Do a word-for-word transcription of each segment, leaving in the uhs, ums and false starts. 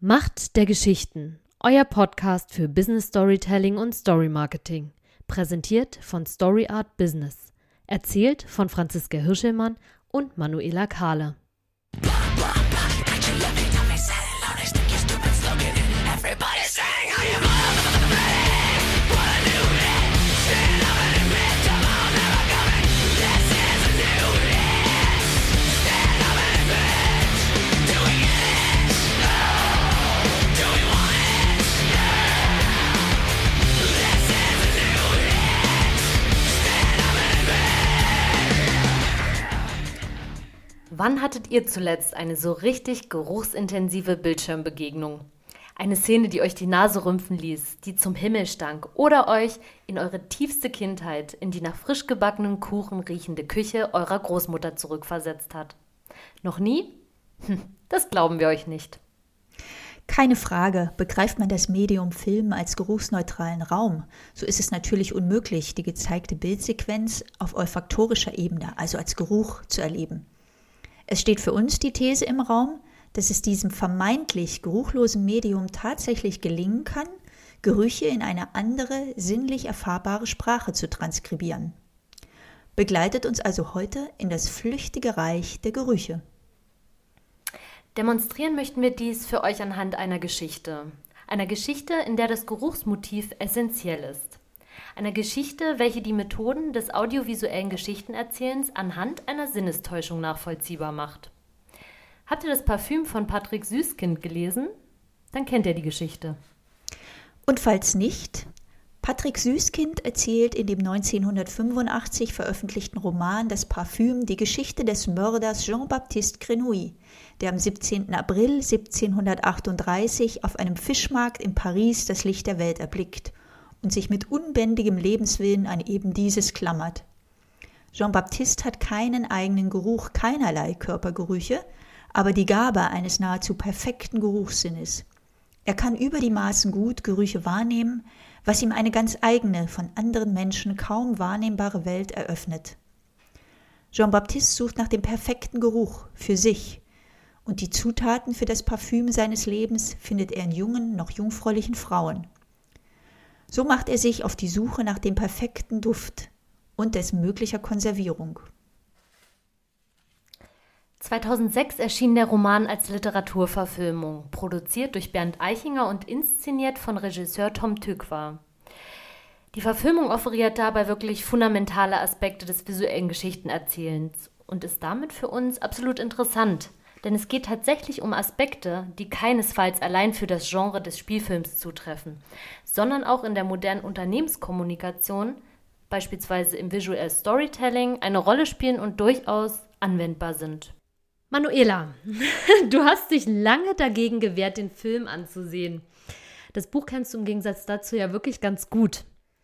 Macht der Geschichten, euer Podcast für Business Storytelling und Story Marketing. Präsentiert von Story Art Business. Erzählt von Franziska Hirschelmann und Manuela Kahle. Wann hattet ihr zuletzt eine so richtig geruchsintensive Bildschirmbegegnung? Eine Szene, die euch die Nase rümpfen ließ, die zum Himmel stank oder euch in eure tiefste Kindheit, in die nach frisch gebackenen Kuchen riechende Küche eurer Großmutter zurückversetzt hat? Noch nie? Hm, das glauben wir euch nicht. Keine Frage, begreift man das Medium Film als geruchsneutralen Raum, so ist es natürlich unmöglich, die gezeigte Bildsequenz auf olfaktorischer Ebene, also als Geruch, zu erleben. Es steht für uns die These im Raum, dass es diesem vermeintlich geruchlosen Medium tatsächlich gelingen kann, Gerüche in eine andere, sinnlich erfahrbare Sprache zu transkribieren. Begleitet uns also heute in das flüchtige Reich der Gerüche. Demonstrieren möchten wir dies für euch anhand einer Geschichte. Einer Geschichte, in der das Geruchsmotiv essentiell ist. Einer Geschichte, welche die Methoden des audiovisuellen Geschichtenerzählens anhand einer Sinnestäuschung nachvollziehbar macht. Habt ihr das Parfüm von Patrick Süßkind gelesen? Dann kennt ihr die Geschichte. Und falls nicht, Patrick Süßkind erzählt in dem neunzehnhundertfünfundachtzig veröffentlichten Roman Das Parfüm die Geschichte des Mörders Jean-Baptiste Grenouille, der am siebzehnten April siebzehnhundertachtunddreißig auf einem Fischmarkt in Paris das Licht der Welt erblickt und sich mit unbändigem Lebenswillen an eben dieses klammert. Jean-Baptiste hat keinen eigenen Geruch, keinerlei Körpergerüche, aber die Gabe eines nahezu perfekten Geruchssinnes. Er kann über die Maßen gut Gerüche wahrnehmen, was ihm eine ganz eigene, von anderen Menschen kaum wahrnehmbare Welt eröffnet. Jean-Baptiste sucht nach dem perfekten Geruch für sich, und die Zutaten für das Parfüm seines Lebens findet er in jungen, noch jungfräulichen Frauen. So macht er sich auf die Suche nach dem perfekten Duft und dessen möglicher Konservierung. zweitausendsechs erschien der Roman als Literaturverfilmung, produziert durch Bernd Eichinger und inszeniert von Regisseur Tom Tykwer. Die Verfilmung offeriert dabei wirklich fundamentale Aspekte des visuellen Geschichtenerzählens und ist damit für uns absolut interessant, denn es geht tatsächlich um Aspekte, die keinesfalls allein für das Genre des Spielfilms zutreffen, sondern auch in der modernen Unternehmenskommunikation, beispielsweise im Visual Storytelling, eine Rolle spielen und durchaus anwendbar sind. Manuela, du hast dich lange dagegen gewehrt, den Film anzusehen. Das Buch kennst du im Gegensatz dazu ja wirklich ganz gut.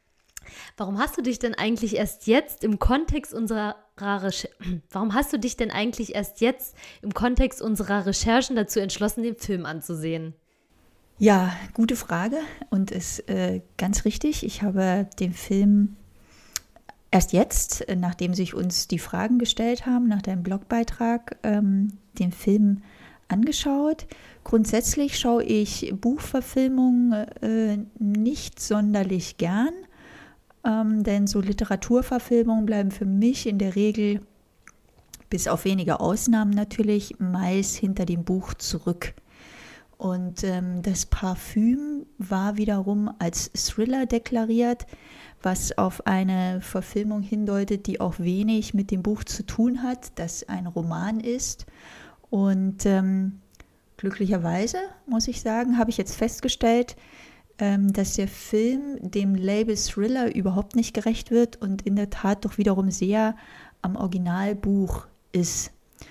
Warum hast du dich denn eigentlich erst jetzt im Kontext unserer Recher- Warum hast du dich denn eigentlich erst jetzt im Kontext unserer Recherchen dazu entschlossen, den Film anzusehen? Ja, gute Frage und ist äh, ganz richtig. Ich habe den Film erst jetzt, nachdem sich uns die Fragen gestellt haben, nach deinem Blogbeitrag, ähm, den Film angeschaut. Grundsätzlich schaue ich Buchverfilmungen äh, nicht sonderlich gern, ähm, denn so Literaturverfilmungen bleiben für mich in der Regel, bis auf wenige Ausnahmen natürlich, meist hinter dem Buch zurück. Und ähm, das Parfüm war wiederum als Thriller deklariert, was auf eine Verfilmung hindeutet, die auch wenig mit dem Buch zu tun hat, das ein Roman ist. Und ähm, glücklicherweise, muss ich sagen, habe ich jetzt festgestellt, ähm, dass der Film dem Label Thriller überhaupt nicht gerecht wird und in der Tat doch wiederum sehr am Originalbuch ist.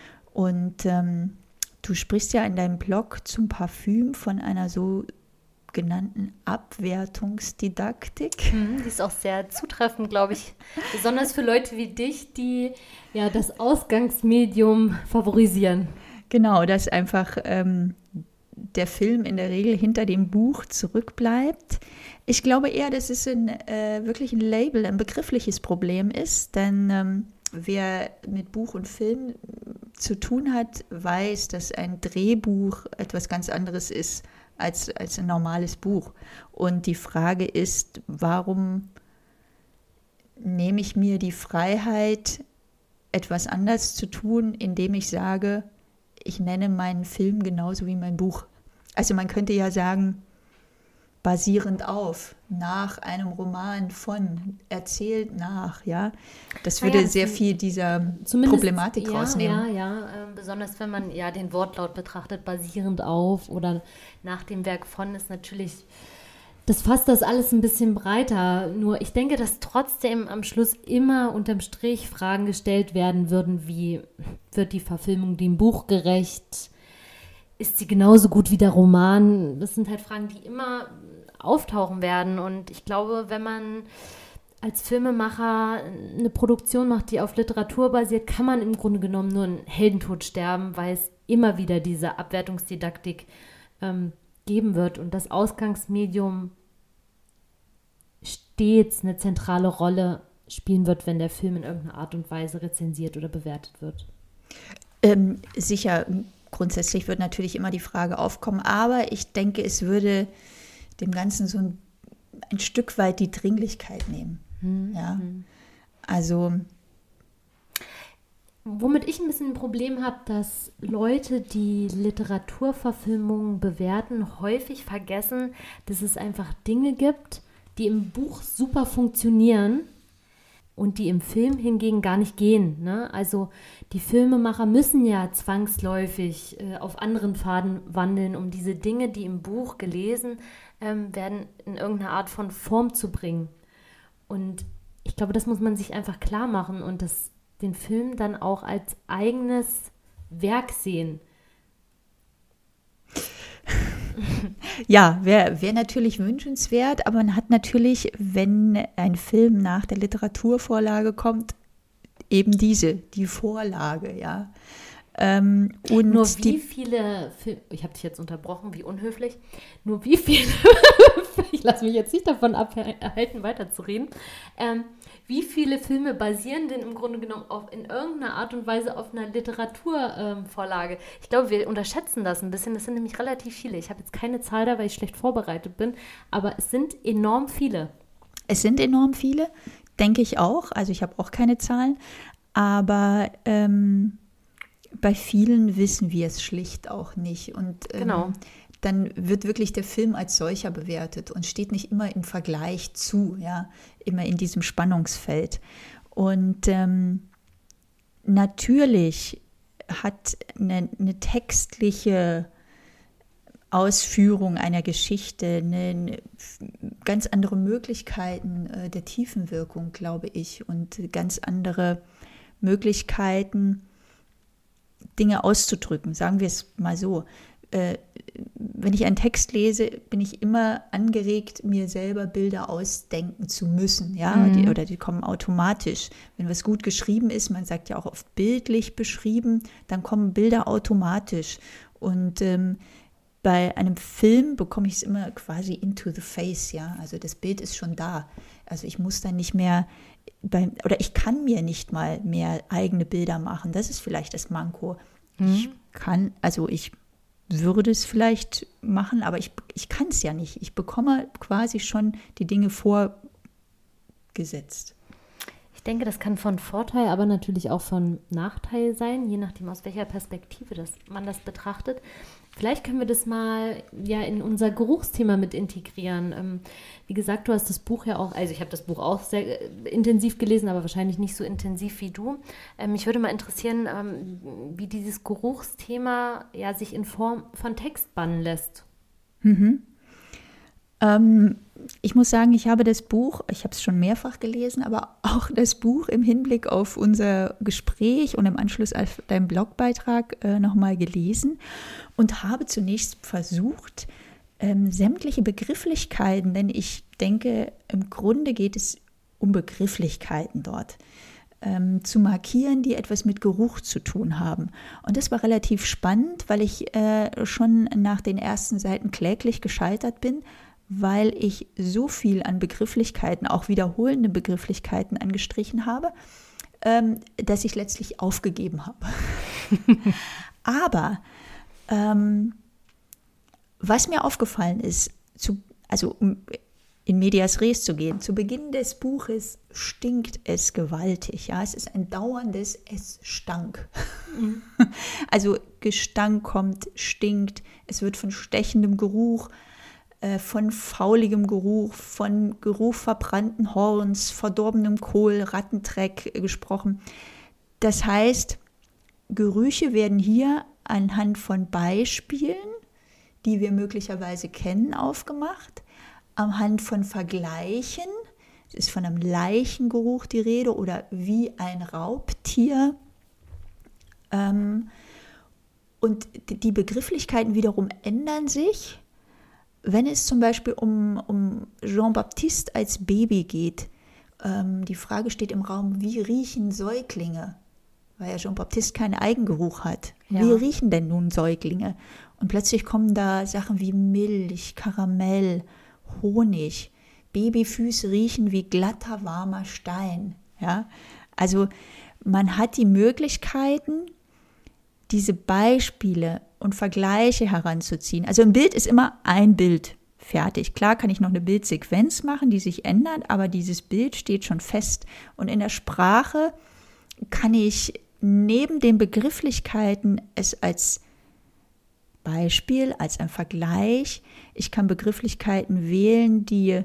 Und ähm, du sprichst ja in deinem Blog zum Parfüm von einer so genannten Abwertungsdidaktik. Mhm, die ist auch sehr zutreffend, glaube ich. Besonders für Leute wie dich, die ja das Ausgangsmedium favorisieren. Genau, dass einfach ähm, der Film in der Regel hinter dem Buch zurückbleibt. Ich glaube eher, dass es ein, äh, wirklich ein Label, ein begriffliches Problem ist, denn ähm, wer mit Buch und Film zu tun hat, weiß, dass ein Drehbuch etwas ganz anderes ist als, als ein normales Buch. Und die Frage ist, warum nehme ich mir die Freiheit, etwas anders zu tun, indem ich sage, ich nenne meinen Film genauso wie mein Buch. Also man könnte ja sagen, basierend auf, nach einem Roman von, erzählt nach, ja. Das würde Naja, sehr viel dieser Zumindest, Problematik ja, rausnehmen. Ja, ja, äh, besonders wenn man ja den Wortlaut betrachtet, basierend auf oder nach dem Werk von, ist natürlich, das fasst das alles ein bisschen breiter. Nur ich denke, dass trotzdem am Schluss immer unterm Strich Fragen gestellt werden würden, wie wird die Verfilmung dem Buch gerecht? Ist sie genauso gut wie der Roman? Das sind halt Fragen, die immer auftauchen werden. Und ich glaube, wenn man als Filmemacher eine Produktion macht, die auf Literatur basiert, kann man im Grunde genommen nur einen Heldentod sterben, weil es immer wieder diese Abwertungsdidaktik ähm, geben wird und das Ausgangsmedium stets eine zentrale Rolle spielen wird, wenn der Film in irgendeiner Art und Weise rezensiert oder bewertet wird. Ähm, sicher, grundsätzlich wird natürlich immer die Frage aufkommen, aber ich denke, es würde dem Ganzen so ein, ein Stück weit die Dringlichkeit nehmen. Hm, ja, hm. Also womit ich ein bisschen ein Problem habe, dass Leute, die Literaturverfilmungen bewerten, häufig vergessen, dass es einfach Dinge gibt, die im Buch super funktionieren und die im Film hingegen gar nicht gehen. Ne? Also die Filmemacher müssen ja zwangsläufig äh, auf anderen Pfaden wandeln, um diese Dinge, die im Buch gelesen ähm, werden, in irgendeine Art von Form zu bringen. Und ich glaube, das muss man sich einfach klar machen und das den Film dann auch als eigenes Werk sehen. Ja, wäre wär natürlich wünschenswert, aber man hat natürlich, wenn ein Film nach der Literaturvorlage kommt, eben diese, die Vorlage, ja. Ähm, und Nur wie die, viele Filme, ich habe dich jetzt unterbrochen, wie unhöflich, nur wie viele, ich lasse mich jetzt nicht davon abhalten, weiterzureden, ähm, wie viele Filme basieren denn im Grunde genommen auf, in irgendeiner Art und Weise auf einer Literaturvorlage? Ähm, ich glaube, wir unterschätzen das ein bisschen. Das sind nämlich relativ viele. Ich habe jetzt keine Zahl da, weil ich schlecht vorbereitet bin. Aber es sind enorm viele. Es sind enorm viele, denke ich auch. Also ich habe auch keine Zahlen. Aber ähm, bei vielen wissen wir es schlicht auch nicht. Und ähm, genau. Dann wird wirklich der Film als solcher bewertet und steht nicht immer im Vergleich zu, ja, immer in diesem Spannungsfeld. Und ähm, natürlich hat eine, eine textliche Ausführung einer Geschichte eine, eine ganz andere Möglichkeiten äh, der Tiefenwirkung, glaube ich, und ganz andere Möglichkeiten, Dinge auszudrücken, sagen wir es mal so. Wenn ich einen Text lese, bin ich immer angeregt, mir selber Bilder ausdenken zu müssen, ja, mhm. die, oder die kommen automatisch. Wenn was gut geschrieben ist, man sagt ja auch oft bildlich beschrieben, dann kommen Bilder automatisch. Und ähm, bei einem Film bekomme ich es immer quasi into the face, ja, also das Bild ist schon da. Also ich muss dann nicht mehr, bei, oder ich kann mir nicht mal mehr eigene Bilder machen. Das ist vielleicht das Manko. Mhm. Ich kann, also ich würde es vielleicht machen, aber ich, ich kann es ja nicht. Ich bekomme quasi schon die Dinge vorgesetzt. Ich denke, das kann von Vorteil, aber natürlich auch von Nachteil sein, je nachdem, aus welcher Perspektive das, man das betrachtet. Vielleicht können wir das mal ja in unser Geruchsthema mit integrieren. Ähm, wie gesagt, du hast das Buch ja auch, also ich habe das Buch auch sehr äh, intensiv gelesen, aber wahrscheinlich nicht so intensiv wie du. Ähm, mich würde mal interessieren, ähm, wie dieses Geruchsthema ja sich in Form von Text bannen lässt. Mhm. Ähm, ich muss sagen, ich habe das Buch, ich habe es schon mehrfach gelesen, aber auch das Buch im Hinblick auf unser Gespräch und im Anschluss auf deinen Blogbeitrag äh, nochmal gelesen und habe zunächst versucht, ähm, sämtliche Begrifflichkeiten, denn ich denke, im Grunde geht es um Begrifflichkeiten dort, ähm, zu markieren, die etwas mit Geruch zu tun haben. Und das war relativ spannend, weil ich äh, schon nach den ersten Seiten kläglich gescheitert bin, weil ich so viel an Begrifflichkeiten, auch wiederholende Begrifflichkeiten angestrichen habe, ähm, dass ich letztlich aufgegeben habe. Aber ähm, was mir aufgefallen ist, zu, also um in medias res zu gehen, zu Beginn des Buches stinkt es gewaltig. Ja, es ist ein dauerndes Es stank. Mhm. Also Gestank kommt, stinkt, es wird von stechendem Geruch, äh, von fauligem Geruch, von Geruch verbrannten Horns, verdorbenem Kohl, Rattendreck äh, gesprochen. Das heißt, Gerüche werden hier anhand von Beispielen, die wir möglicherweise kennen, aufgemacht, anhand von Vergleichen, es ist von einem Leichengeruch die Rede oder wie ein Raubtier. Ähm, und die Begrifflichkeiten wiederum ändern sich, wenn es zum Beispiel um, um Jean-Baptiste als Baby geht. Ähm, die Frage steht im Raum, wie riechen Säuglinge? Weil ja Jean-Baptiste keinen Eigengeruch hat. Ja. Wie riechen denn nun Säuglinge? Und plötzlich kommen da Sachen wie Milch, Karamell, Honig. Babyfüße riechen wie glatter, warmer Stein. Ja? Also man hat die Möglichkeiten, diese Beispiele und Vergleiche heranzuziehen. Also ein Bild ist immer ein Bild fertig. Klar kann ich noch eine Bildsequenz machen, die sich ändert, aber dieses Bild steht schon fest. Und in der Sprache kann ich neben den Begrifflichkeiten es als Beispiel, als ein Vergleich, ich kann Begrifflichkeiten wählen, die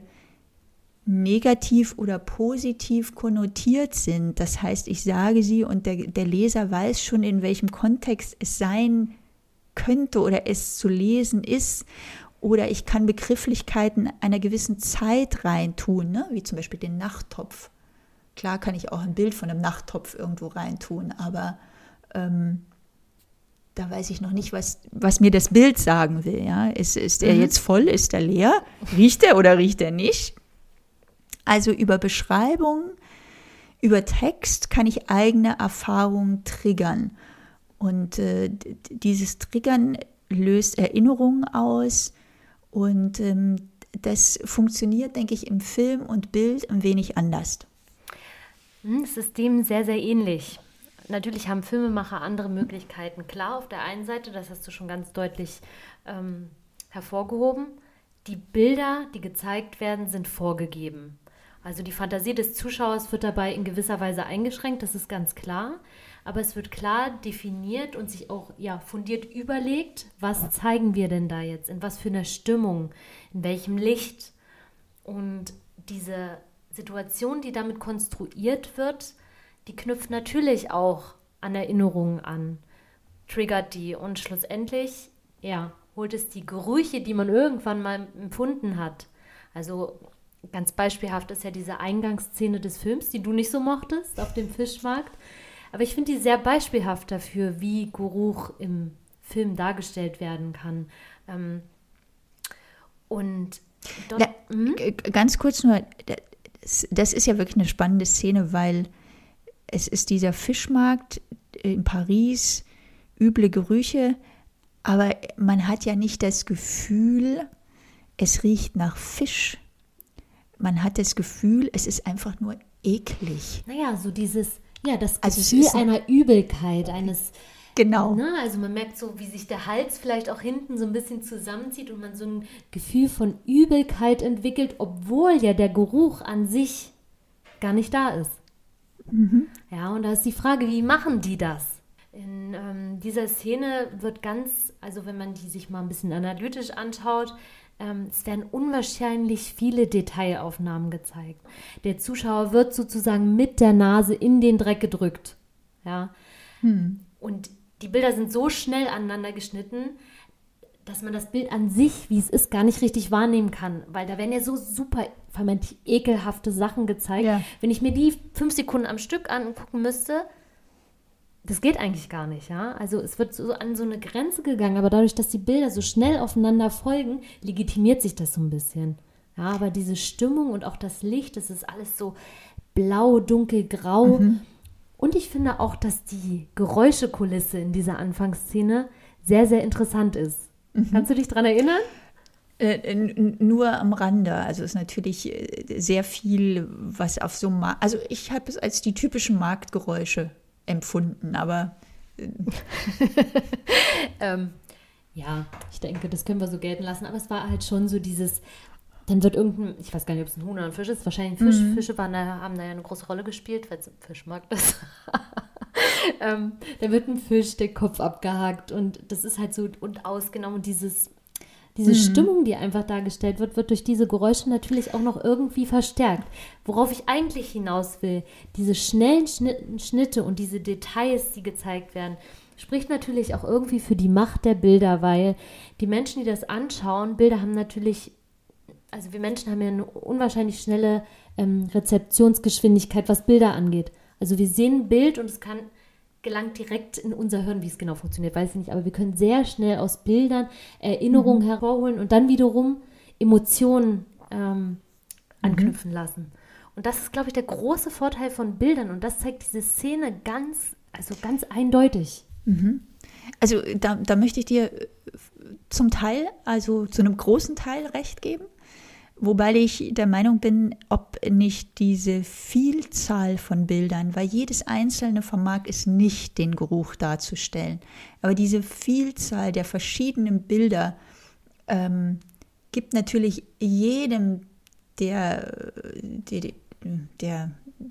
negativ oder positiv konnotiert sind. Das heißt, ich sage sie und der, der Leser weiß schon, in welchem Kontext es sein könnte oder es zu lesen ist. Oder ich kann Begrifflichkeiten einer gewissen Zeit reintun, ne? Wie zum Beispiel den Nachttopf. Klar kann ich auch ein Bild von einem Nachttopf irgendwo reintun, aber ähm, da weiß ich noch nicht, was, was mir das Bild sagen will. Ja? Ist, ist er mhm. jetzt voll? Ist er leer? Riecht er oder riecht er nicht? Also über Beschreibung, über Text kann ich eigene Erfahrungen triggern. Und äh, dieses Triggern löst Erinnerungen aus. Und ähm, das funktioniert, denke ich, im Film und Bild ein wenig anders. Es ist dem sehr, sehr ähnlich. Natürlich haben Filmemacher andere Möglichkeiten. Klar, auf der einen Seite, das hast du schon ganz deutlich ähm, hervorgehoben, die Bilder, die gezeigt werden, sind vorgegeben. Also die Fantasie des Zuschauers wird dabei in gewisser Weise eingeschränkt, das ist ganz klar. Aber es wird klar definiert und sich auch ja, fundiert überlegt, was zeigen wir denn da jetzt, in was für einer Stimmung, in welchem Licht. Und diese Situation, die damit konstruiert wird, die knüpft natürlich auch an Erinnerungen an, triggert die und schlussendlich ja, holt es die Gerüche, die man irgendwann mal empfunden hat. Also ganz beispielhaft ist ja diese Eingangsszene des Films, die du nicht so mochtest, auf dem Fischmarkt. Aber ich finde die sehr beispielhaft dafür, wie Geruch im Film dargestellt werden kann. Ähm, und dort, Na, g- ganz kurz nur, das ist ja wirklich eine spannende Szene, weil es ist dieser Fischmarkt in Paris, üble Gerüche, aber man hat ja nicht das Gefühl, es riecht nach Fisch. Man hat das Gefühl, es ist einfach nur eklig. Naja, so dieses, ja, das Also Gefühl es ist einer Übelkeit, eines, Genau. na, also man merkt so, wie sich der Hals vielleicht auch hinten so ein bisschen zusammenzieht und man so ein Gefühl von Übelkeit entwickelt, obwohl ja der Geruch an sich gar nicht da ist. Mhm. Ja, und da ist die Frage, wie machen die das? In ähm, dieser Szene wird ganz, also wenn man die sich mal ein bisschen analytisch anschaut, ähm, es werden unwahrscheinlich viele Detailaufnahmen gezeigt. Der Zuschauer wird sozusagen mit der Nase in den Dreck gedrückt. Ja, Hm. und die Bilder sind so schnell aneinander geschnitten, dass man das Bild an sich, wie es ist, gar nicht richtig wahrnehmen kann. Weil da werden ja so super vermeintlich ekelhafte Sachen gezeigt. Ja. Wenn ich mir die fünf Sekunden am Stück angucken müsste, das geht eigentlich gar nicht. Ja? Also es wird so an so eine Grenze gegangen, aber dadurch, dass die Bilder so schnell aufeinander folgen, legitimiert sich das so ein bisschen. Ja, aber diese Stimmung und auch das Licht, das ist alles so blau, dunkel, grau. Mhm. Und ich finde auch, dass die Geräuschekulisse in dieser Anfangsszene sehr, sehr interessant ist. Mhm. Kannst du dich daran erinnern? Äh, n- nur am Rande. Also es ist natürlich äh, sehr viel, was auf so Ma- also ich habe es als die typischen Marktgeräusche empfunden, aber äh, ähm, Ja, ich denke, das können wir so gelten lassen. Aber es war halt schon so dieses, dann wird irgendein, ich weiß gar nicht, ob es ein Huhn oder ein Fisch ist, wahrscheinlich ein Fisch. Mhm. Fische waren da, haben da ja eine große Rolle gespielt, weil ein Fisch mag das. ähm, da wird ein Fisch der Kopf abgehakt und das ist halt so und ausgenommen. Und dieses, diese mhm. Stimmung, die einfach dargestellt wird, wird durch diese Geräusche natürlich auch noch irgendwie verstärkt. Worauf ich eigentlich hinaus will, diese schnellen Schnitte und diese Details, die gezeigt werden, spricht natürlich auch irgendwie für die Macht der Bilder, weil die Menschen, die das anschauen, Bilder haben natürlich, also wir Menschen haben ja eine unwahrscheinlich schnelle ähm, Rezeptionsgeschwindigkeit, was Bilder angeht. Also wir sehen ein Bild und es kann, gelangt direkt in unser Hirn, wie es genau funktioniert, weiß ich nicht, aber wir können sehr schnell aus Bildern Erinnerungen mhm. hervorholen und dann wiederum Emotionen ähm, anknüpfen mhm. lassen. Und das ist, glaube ich, der große Vorteil von Bildern und das zeigt diese Szene ganz, also ganz eindeutig. Also da, da möchte ich dir zum Teil, also zu einem großen Teil recht geben, wobei ich der Meinung bin, ob nicht diese Vielzahl von Bildern, weil jedes einzelne vermag es nicht, den Geruch darzustellen, aber diese Vielzahl der verschiedenen Bilder ähm, gibt natürlich jedem, der, der, der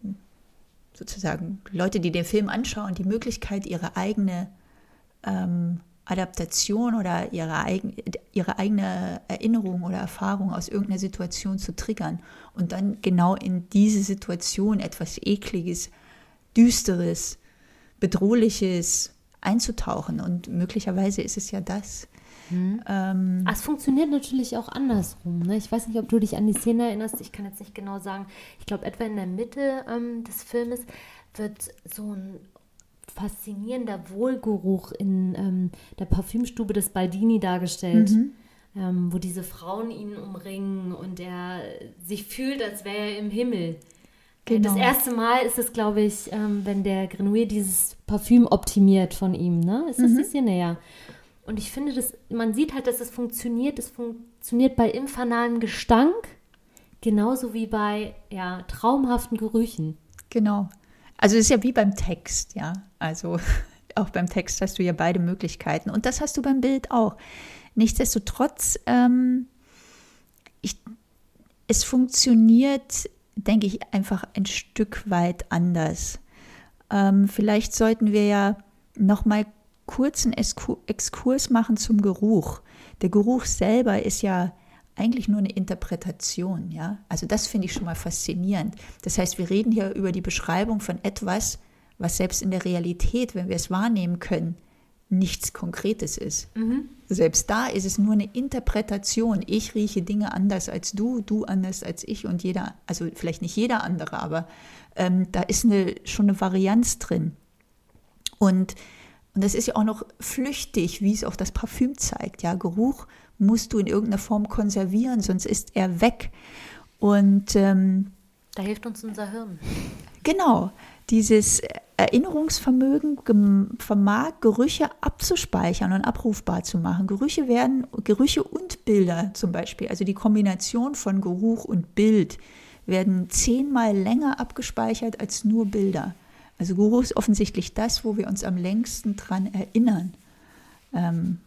sozusagen Leute, die den Film anschauen, die Möglichkeit, ihre eigene ähm, Adaptation oder ihre, eigen, ihre eigene Erinnerung oder Erfahrung aus irgendeiner Situation zu triggern und dann genau in diese Situation etwas Ekliges, Düsteres, Bedrohliches einzutauchen. Und möglicherweise ist es ja das. Mhm. Ähm, es funktioniert natürlich auch andersrum. Ne? Ich weiß nicht, ob du dich an die Szene erinnerst. Ich kann jetzt nicht genau sagen. Ich glaube, etwa in der Mitte ähm, des Filmes wird so ein faszinierender Wohlgeruch in ähm, der Parfümstube des Baldini dargestellt, mhm. ähm, wo diese Frauen ihn umringen und er sich fühlt, als wäre er im Himmel. Genau. Das erste Mal ist es, glaube ich, ähm, wenn der Grenouille dieses Parfüm optimiert von ihm. Ne? Ist das mhm. die Szene? Ja. Und ich finde, das, man sieht halt, dass es funktioniert. Es funktioniert bei infernalem Gestank, genauso wie bei ja, traumhaften Gerüchen. Genau. Also es ist ja wie beim Text, ja. Also auch beim Text hast du ja beide Möglichkeiten. Und das hast du beim Bild auch. Nichtsdestotrotz, ähm, ich, es funktioniert, denke ich, einfach ein Stück weit anders. Ähm, vielleicht sollten wir ja noch mal kurzen Exkurs machen zum Geruch. Der Geruch selber ist ja eigentlich nur eine Interpretation, ja. Also das finde ich schon mal faszinierend. Das heißt, wir reden hier über die Beschreibung von etwas, was selbst in der Realität, wenn wir es wahrnehmen können, nichts Konkretes ist. Mhm. Selbst da ist es nur eine Interpretation. Ich rieche Dinge anders als du, du anders als ich und jeder, also vielleicht nicht jeder andere, aber ähm, da ist eine, schon eine Varianz drin. Und Und das ist ja auch noch flüchtig, wie es auch das Parfüm zeigt. Ja, Geruch musst du in irgendeiner Form konservieren, sonst ist er weg. Und ähm, da hilft uns unser Hirn. Genau, dieses Erinnerungsvermögen gem- vermag Gerüche abzuspeichern und abrufbar zu machen. Gerüche werden, Gerüche und Bilder zum Beispiel, also die Kombination von Geruch und Bild, werden zehnmal länger abgespeichert als nur Bilder. Also Geruch ist offensichtlich das, wo wir uns am längsten dran erinnern. Ähm,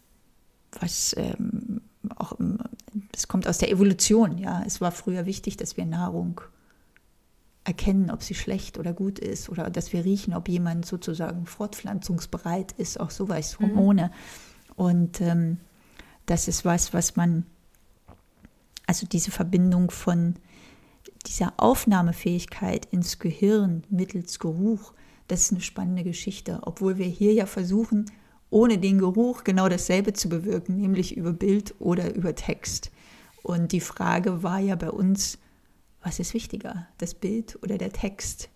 was ähm, auch, das kommt aus der Evolution, ja. Es war früher wichtig, dass wir Nahrung erkennen, ob sie schlecht oder gut ist, oder dass wir riechen, ob jemand sozusagen fortpflanzungsbereit ist, auch sowas, Hormone. Mhm. Und ähm, das ist was, was man, also diese Verbindung von dieser Aufnahmefähigkeit ins Gehirn mittels Geruch, das ist eine spannende Geschichte, obwohl wir hier ja versuchen, ohne den Geruch genau dasselbe zu bewirken, nämlich über Bild oder über Text. Und die Frage war ja bei uns, was ist wichtiger, das Bild oder der Text?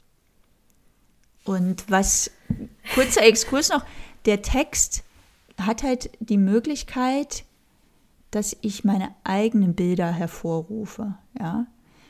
Und was, kurzer Exkurs noch, der Text hat halt die Möglichkeit, dass ich meine eigenen Bilder hervorrufe, ja.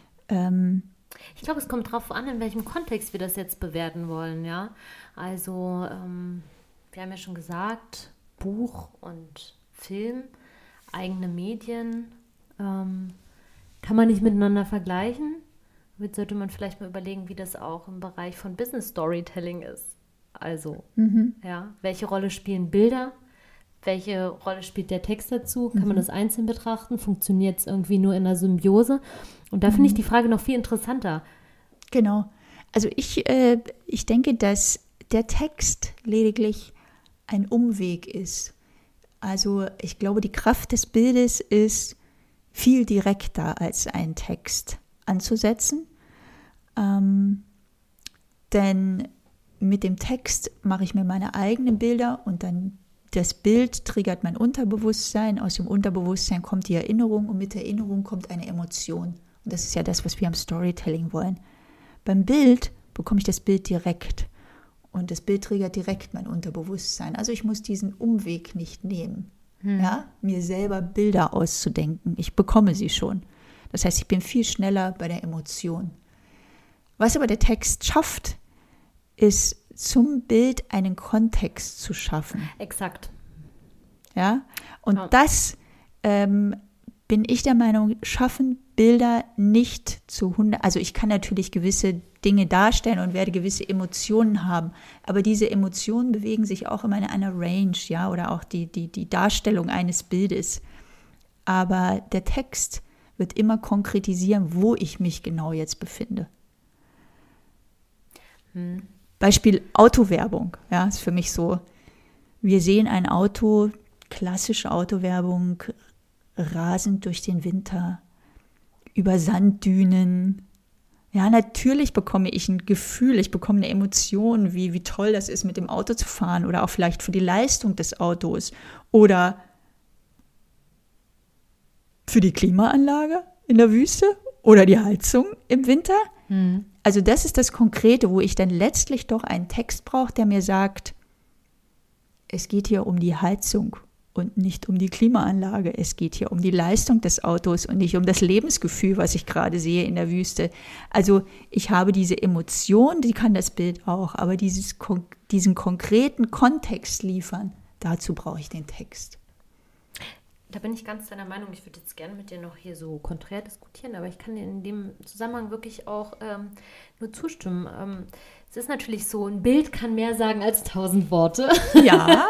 Ich glaube, es kommt darauf an, in welchem Kontext wir das jetzt bewerten wollen, ja. Also, ähm, wir haben ja schon gesagt, Buch und Film, eigene Medien, ähm, kann man nicht miteinander vergleichen. Jetzt sollte man vielleicht mal überlegen, wie das auch im Bereich von Business Storytelling ist. Also, mhm. ja, welche Rolle spielen Bilder? welche Rolle spielt der Text dazu? Kann mhm. man das einzeln betrachten? Funktioniert es irgendwie nur in einer Symbiose? Und da mhm. finde ich die Frage noch viel interessanter. Genau. Also ich, äh, ich denke, dass der Text lediglich ein Umweg ist. Also ich glaube, die Kraft des Bildes ist viel direkter als ein Text anzusetzen. Ähm, denn mit dem Text mache ich mir meine eigenen Bilder und dann das Bild triggert mein Unterbewusstsein. Aus dem Unterbewusstsein kommt die Erinnerung und mit der Erinnerung kommt eine Emotion. Und das ist ja das, was wir am Storytelling wollen. Beim Bild bekomme ich das Bild direkt und das Bild triggert direkt mein Unterbewusstsein. Also ich muss diesen Umweg nicht nehmen, hm. ja, mir selber Bilder auszudenken. Ich bekomme sie schon. Das heißt, ich bin viel schneller bei der Emotion. Was aber der Text schafft, ist zum Bild einen Kontext zu schaffen. Exakt. Ja, und ja. das ähm, bin ich der Meinung, schaffen Bilder nicht zu hundert. Also ich kann natürlich gewisse Dinge darstellen und werde gewisse Emotionen haben, aber diese Emotionen bewegen sich auch immer in einer Range, ja, oder auch die, die, die Darstellung eines Bildes. Aber der Text wird immer konkretisieren, wo ich mich genau jetzt befinde. Hm. Beispiel Autowerbung, ja, ist für mich so, wir sehen ein Auto, klassische Autowerbung, rasend durch den Winter, über Sanddünen. Ja, natürlich bekomme ich ein Gefühl, ich bekomme eine Emotion, wie, wie toll das ist, mit dem Auto zu fahren oder auch vielleicht für die Leistung des Autos oder für die Klimaanlage in der Wüste oder die Heizung im Winter. Hm. Also das ist das Konkrete, wo ich dann letztlich doch einen Text brauche, der mir sagt, es geht hier um die Heizung und nicht um die Klimaanlage. Es geht hier um die Leistung des Autos und nicht um das Lebensgefühl, was ich gerade sehe in der Wüste. Also ich habe diese Emotion, die kann das Bild auch, aber dieses, diesen konkreten Kontext liefern, dazu brauche ich den Text. Da bin ich ganz deiner Meinung. Ich würde jetzt gerne mit dir noch hier so konträr diskutieren, aber ich kann dir in dem Zusammenhang wirklich auch ähm, nur zustimmen. Ähm, es ist natürlich so, ein Bild kann mehr sagen als tausend Worte. Ja.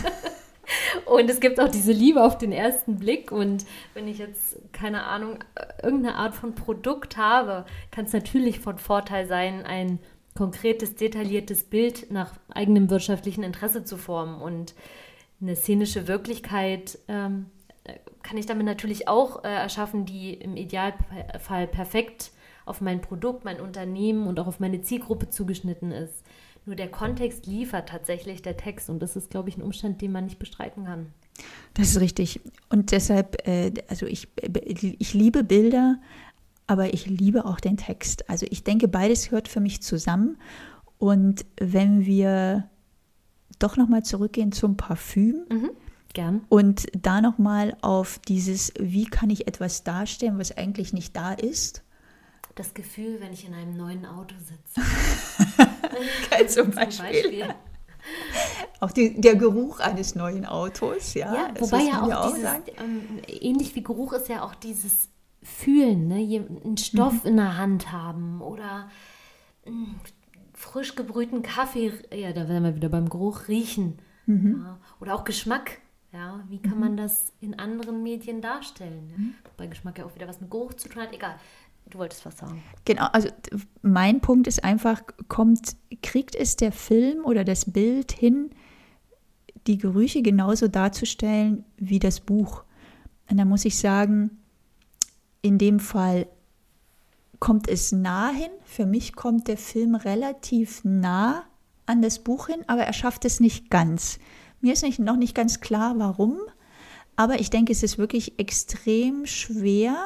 Und es gibt auch diese Liebe auf den ersten Blick. Und wenn ich jetzt, keine Ahnung, irgendeine Art von Produkt habe, kann es natürlich von Vorteil sein, ein konkretes, detailliertes Bild nach eigenem wirtschaftlichen Interesse zu formen. Und eine szenische Wirklichkeit ähm, kann ich damit natürlich auch äh, erschaffen, die im Idealfall perfekt auf mein Produkt, mein Unternehmen und auch auf meine Zielgruppe zugeschnitten ist. Nur der Kontext liefert tatsächlich der Text und das ist, glaube ich, ein Umstand, den man nicht bestreiten kann. Das ist richtig. Und deshalb, äh, also ich, ich liebe Bilder, aber ich liebe auch den Text. Also ich denke, beides hört für mich zusammen. Und wenn wir doch nochmal zurückgehen zum Parfüm, mhm. Gern. Und da nochmal auf dieses, wie kann ich etwas darstellen, was eigentlich nicht da ist. Das Gefühl, wenn ich in einem neuen Auto sitze. Kein zum Beispiel. Zum Beispiel. Auch die, der Geruch eines neuen Autos, ja. Ja, wobei ja auch, auch dieses, ähm, ähnlich wie Geruch ist ja auch dieses Fühlen, ne? Einen Stoff mhm. in der Hand haben oder mh, frisch gebrühten Kaffee, ja, da wären wir wieder beim Geruch, riechen. Mhm. Ja, oder auch Geschmack. Ja, wie kann mhm. man das in anderen Medien darstellen? Ne? Mhm. Wobei Geschmack ja auch wieder was mit Geruch zu tun hat. Egal, du wolltest was sagen. Genau, also mein Punkt ist einfach, kommt, kriegt es der Film oder das Bild hin, die Gerüche genauso darzustellen wie das Buch? Und da muss ich sagen, in dem Fall kommt es nah hin. Für mich kommt der Film relativ nah an das Buch hin, aber er schafft es nicht ganz. Mir ist nicht, noch nicht ganz klar, warum, aber ich denke, es ist wirklich extrem schwer,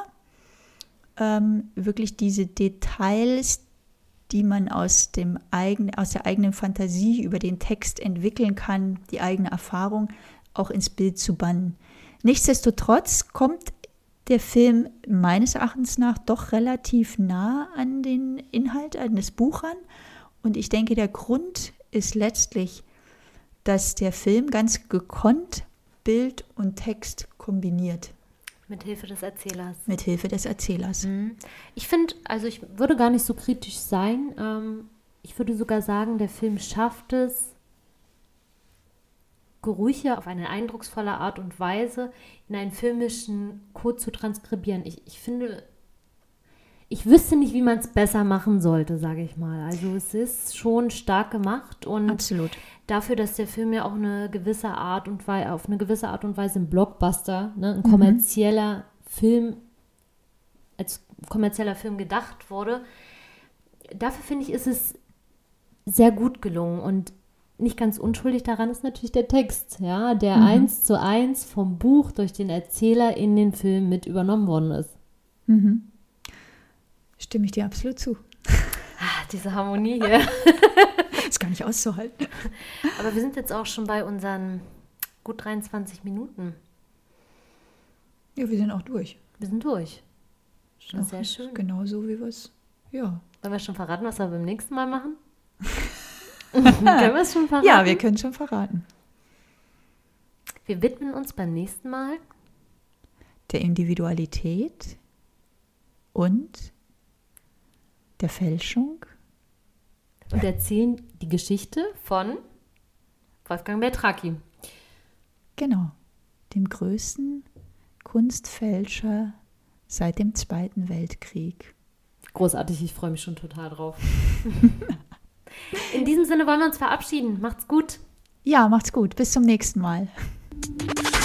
ähm, wirklich diese Details, die man aus, dem eigen, aus der eigenen Fantasie über den Text entwickeln kann, die eigene Erfahrung, auch ins Bild zu bannen. Nichtsdestotrotz kommt der Film meines Erachtens nach doch relativ nah an den Inhalt, an das Buch ran. Und ich denke, der Grund ist letztlich, dass der Film ganz gekonnt Bild und Text kombiniert. Mit Hilfe des Erzählers. Mit Hilfe des Erzählers. Mhm. Ich finde, also ich würde gar nicht so kritisch sein. Ähm, ich würde sogar sagen, der Film schafft es, Gerüche auf eine eindrucksvolle Art und Weise in einen filmischen Code zu transkribieren. Ich, ich finde, ich wüsste nicht, wie man es besser machen sollte, sage ich mal. Also es ist schon stark gemacht und Absolut. Dafür, dass der Film ja auch eine gewisse Art und Weise, auf eine gewisse Art und Weise ein Blockbuster, ne, ein kommerzieller mhm. Film, als kommerzieller Film gedacht wurde, dafür finde ich, ist es sehr gut gelungen und nicht ganz unschuldig daran ist natürlich der Text, ja, der mhm. eins zu eins vom Buch durch den Erzähler in den Film mit übernommen worden ist. Mhm. Stimme ich dir absolut zu. Ah, diese Harmonie hier. Ist gar nicht auszuhalten. Aber wir sind jetzt auch schon bei unseren gut dreiundzwanzig Minuten. Ja, wir sind auch durch. Wir sind durch. Schon Ach, sehr schön. Genau so, wie wir es, ja. Wollen wir schon verraten, was wir beim nächsten Mal machen? Können wir es schon verraten? Ja, wir können schon verraten. Wir widmen uns beim nächsten Mal der Individualität und der Fälschung. Und erzählen die Geschichte von Wolfgang Beltraki. Genau, dem größten Kunstfälscher seit dem Zweiten Weltkrieg. Großartig, ich freue mich schon total drauf. In diesem Sinne wollen wir uns verabschieden. Macht's gut. Ja, macht's gut. Bis zum nächsten Mal.